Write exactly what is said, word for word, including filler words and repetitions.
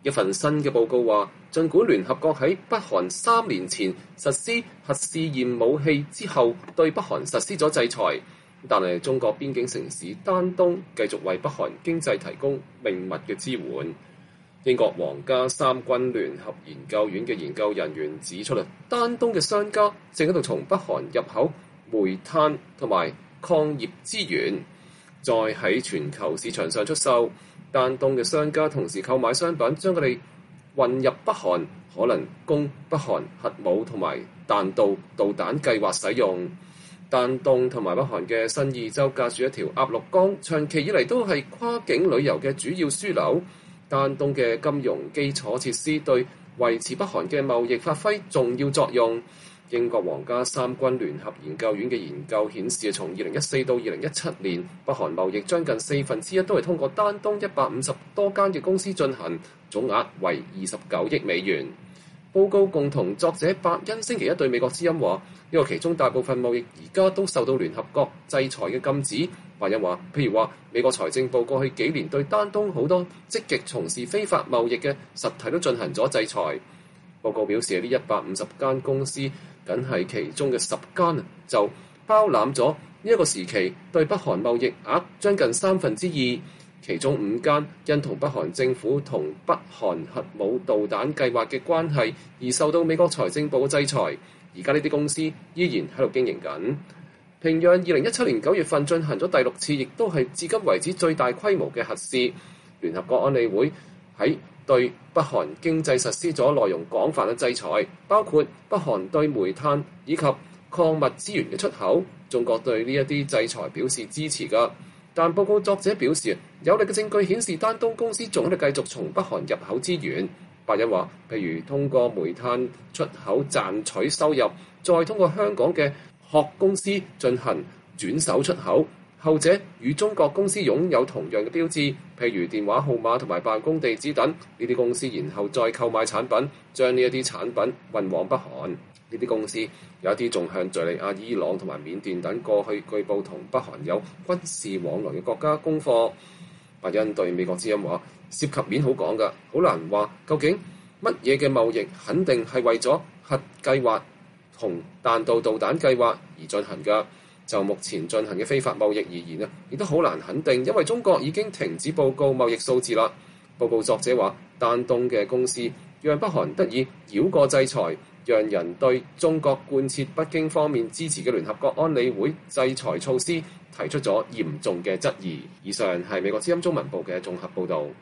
一份新嘅報告話，儘管聯合國喺北韓三年前實施核試驗武器之後對北韓實施咗制裁，但係中國邊境城市丹東繼續為北韓經濟提供命脈嘅支援。英國皇家三軍聯合研究院嘅研究人員指出啦，丹東嘅商家正喺度從北韓入口煤炭同埋礦業資源，再喺全球市場上出售。丹東嘅商家同時購買商品，將佢哋運入北韓，可能供北韓核武同埋彈道導彈計劃使用。丹東同埋北韓嘅新義州隔住一條鴨綠江，長期以嚟都係跨境旅遊嘅主要樞紐。丹東嘅金融基礎設施對維持北韓嘅貿易發揮重要作用。英國皇家三軍聯合研究院嘅研究顯示，從二零一四到二零一七年，北韓貿易將近四分之一都係通過丹東一百五十多間嘅公司進行，總額為二十九億美元。報告共同作者伯恩星期一對美國之音話：呢個其中大部分貿易而家都受到聯合國制裁嘅禁止。伯恩話：譬如話，美國財政部過去幾年對丹東好多積極從事非法貿易嘅實體都進行咗制裁。報告表示，呢一百五十間公司僅係其中嘅十間就包攬咗呢一個時期對北韓貿易額將近三分之二，其中五間因同北韓政府同北韓核武導彈計劃嘅關係而受到美國財政部嘅制裁。而家呢啲公司依然喺度經營緊。平壤二零一七年九月份進行咗第六次，亦都係至今為止最大規模嘅核試。聯合國安理會喺對北韓經濟實施咗內容廣泛嘅制裁，包括北韓對煤炭以及礦物資源嘅出口。中國對呢一啲制裁表示支持㗎，但報告作者表示，有力嘅證據顯示丹東公司仲喺度繼續從北韓入口資源。伯恩話，譬如通過煤炭出口賺取收入，再通過香港嘅殼公司進行轉手出口。後者與中國公司擁有同樣嘅標誌，譬如電話號碼同埋辦公地址等。呢啲公司然後再購買產品，將呢一啲產品運往北韓。呢啲公司有一啲仲向敍利亞、伊朗同埋緬甸等過去據報同北韓有軍事往來嘅國家供貨。伯恩對美國之音話：涉及面好廣㗎，好難話究竟乜嘢嘅貿易肯定係為咗核計劃同彈道導彈計劃而進行㗎。就目前進行嘅非法貿易而言啊，亦都好難肯定，因為中國已經停止報告貿易數字啦。報告作者話，丹東嘅公司讓北韓得以繞過制裁，讓人對中國貫徹北京方面支持嘅聯合國安理會制裁措施提出咗嚴重嘅質疑。以上係美國之音中文部嘅綜合報導。